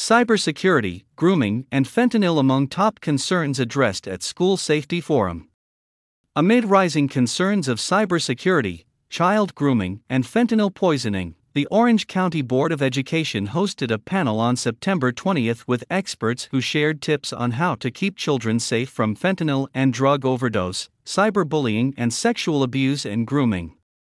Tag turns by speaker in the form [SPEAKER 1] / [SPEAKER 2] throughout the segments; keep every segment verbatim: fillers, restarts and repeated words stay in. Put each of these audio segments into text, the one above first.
[SPEAKER 1] Cybersecurity, grooming, and fentanyl among top concerns addressed at School Safety Forum. Amid rising concerns of cybersecurity, child grooming, and fentanyl poisoning, the Orange County Board of Education hosted a panel on September twentieth with experts who shared tips on how to keep children safe from fentanyl and drug overdose, cyberbullying, and sexual abuse and grooming.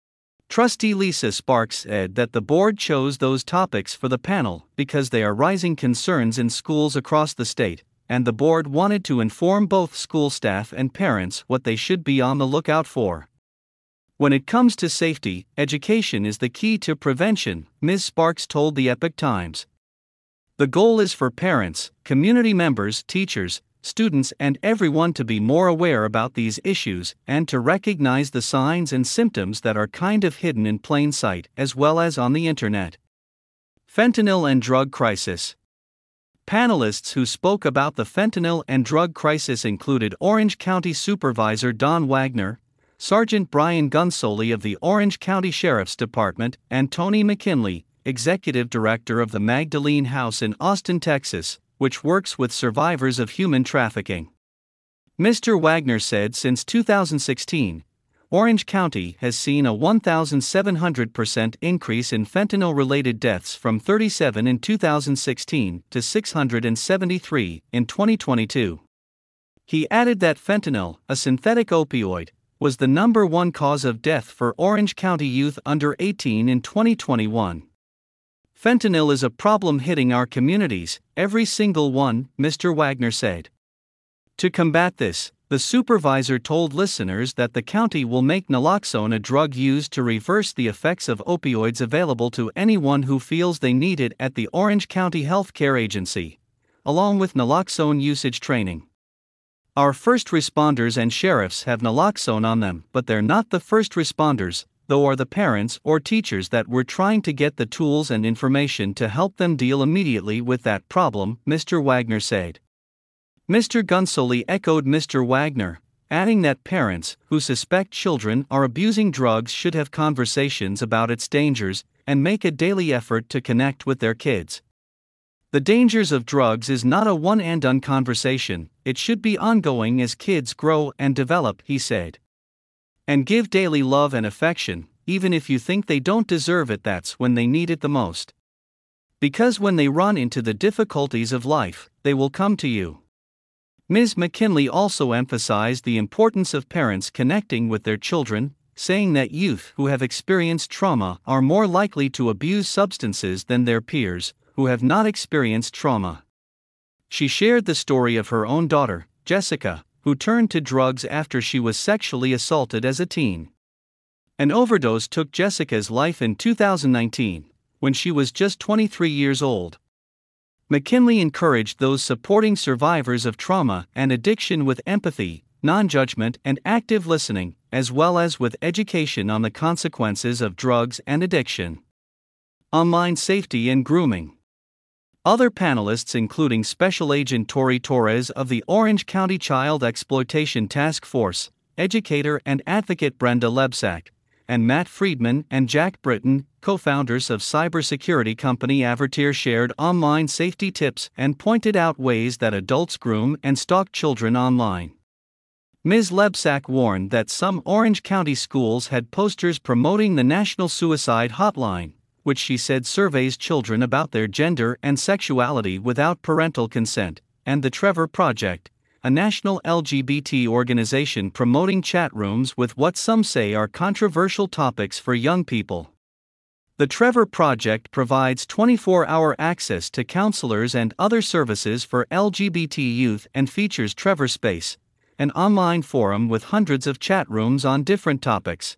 [SPEAKER 1] Trustee Lisa Sparks said that the board chose those topics for the panel because they are rising concerns in schools across the state, and the board wanted to inform both school staff and parents what they should be on the lookout for. When it comes to safety, education is the key to prevention, Miz Sparks told the Epoch Times. The goal is for parents, community members, teachers, students, and everyone to be more aware about these issues and to recognize the signs and symptoms that are kind of hidden in plain sight as well as on the internet. Fentanyl and drug crisis. Panelists who spoke about the fentanyl and drug crisis included Orange County Supervisor Don Wagner, Sergeant Brian Gunsoli of the Orange County Sheriff's Department, and Tony McKinley, Executive Director of the Magdalene House in Austin, Texas, which works with survivors of human trafficking. Mister Wagner said since two thousand sixteen, Orange County has seen a one thousand seven hundred percent increase in fentanyl-related deaths from thirty-seven in two thousand sixteen to six hundred seventy-three in twenty twenty-two. He added that fentanyl, a synthetic opioid, was the number one cause of death for Orange County youth under eighteen in twenty twenty-one. Fentanyl is a problem hitting our communities, every single one, Mister Wagner said. To combat this, the supervisor told listeners that the county will make naloxone a drug used to reverse the effects of opioids available to anyone who feels they need it at the Orange County Health Care Agency, along with naloxone usage training. Our first responders and sheriffs have naloxone on them, but they're not the first responders, though are the parents or teachers that we're trying to get the tools and information to help them deal immediately with that problem, Mister Wagner said. Mister Gunsoli echoed Mister Wagner, adding that parents who suspect children are abusing drugs should have conversations about its dangers and make a daily effort to connect with their kids. The dangers of drugs is not a one-and-done conversation, it should be ongoing as kids grow and develop, he said. And give daily love and affection, even if you think they don't deserve it, that's when they need it the most. Because when they run into the difficulties of life, they will come to you. Miz McKinley also emphasized the importance of parents connecting with their children, saying that youth who have experienced trauma are more likely to abuse substances than their peers who have not experienced trauma. She shared the story of her own daughter, Jessica, who turned to drugs after she was sexually assaulted as a teen. An overdose took Jessica's life in two thousand nineteen, when she was just twenty-three years old. McKinley encouraged those supporting survivors of trauma and addiction with empathy, non-judgment, and active listening, as well as with education on the consequences of drugs and addiction. Online safety and grooming. Other panelists including Special Agent Tori Torres of the Orange County Child Exploitation Task Force, educator and advocate Brenda Lebsack, and Matt Friedman and Jack Britton, co-founders of cybersecurity company Avertier, shared online safety tips and pointed out ways that adults groom and stalk children online. Miz Lebsack warned that some Orange County schools had posters promoting the National Suicide Hotline, which she said surveys children about their gender and sexuality without parental consent, and the Trevor Project, a national L G B T organization promoting chat rooms with what some say are controversial topics for young people. The Trevor Project provides twenty-four hour access to counselors and other services for L G B T youth and features Trevor Space, an online forum with hundreds of chat rooms on different topics.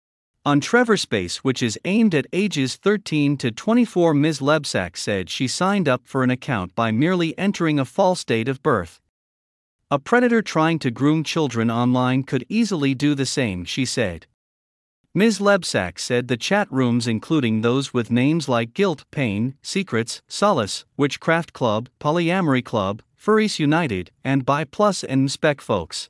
[SPEAKER 1] On Trevor Space, which is aimed at ages thirteen to twenty-four, Miz Lebsack said she signed up for an account by merely entering a false date of birth. A predator trying to groom children online could easily do the same, she said. Miz Lebsack said the chat rooms, including those with names like Guilt, Pain, Secrets, Solace, Witchcraft Club, Polyamory Club, Furries United, and Bi Plus and Spec Folks.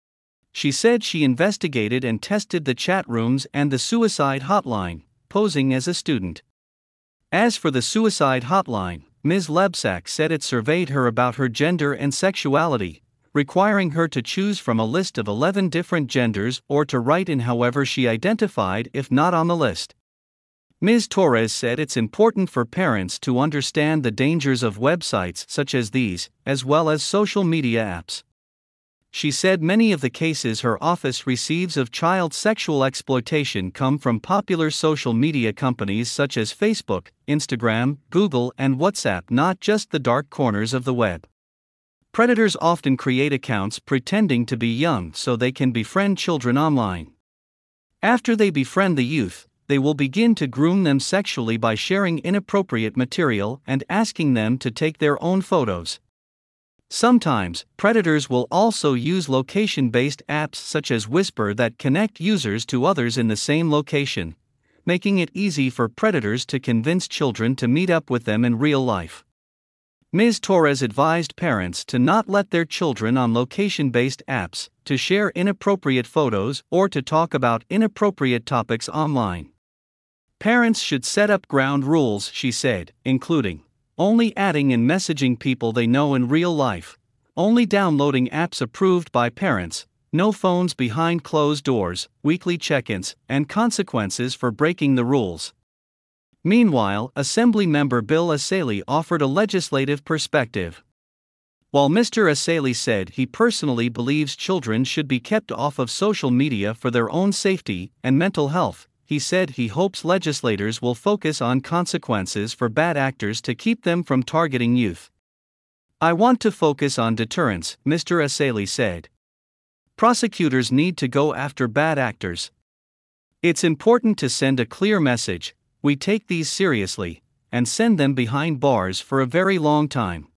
[SPEAKER 1] She said she investigated and tested the chat rooms and the suicide hotline, posing as a student. As for the suicide hotline, Miz Lebsack said it surveyed her about her gender and sexuality, requiring her to choose from a list of eleven different genders or to write in however she identified if not on the list. Miz Torres said it's important for parents to understand the dangers of websites such as these, as well as social media apps. She said many of the cases her office receives of child sexual exploitation come from popular social media companies such as Facebook, Instagram, Google, and WhatsApp, not just the dark corners of the web. Predators often create accounts pretending to be young so they can befriend children online. After they befriend the youth, they will begin to groom them sexually by sharing inappropriate material and asking them to take their own photos. Sometimes, predators will also use location-based apps such as Whisper that connect users to others in the same location, making it easy for predators to convince children to meet up with them in real life. Miz Torres advised parents to not let their children on location-based apps to share inappropriate photos or to talk about inappropriate topics online. Parents should set up ground rules, she said, including only adding and messaging people they know in real life, only downloading apps approved by parents, no phones behind closed doors, weekly check-ins, and consequences for breaking the rules. Meanwhile, Assemblymember Bill Essayli offered a legislative perspective. While Mister Essayli said he personally believes children should be kept off of social media for their own safety and mental health, he said he hopes legislators will focus on consequences for bad actors to keep them from targeting youth. I want to focus on deterrence, Mister Essayli said. Prosecutors need to go after bad actors. It's important to send a clear message: we take these seriously, and send them behind bars for a very long time.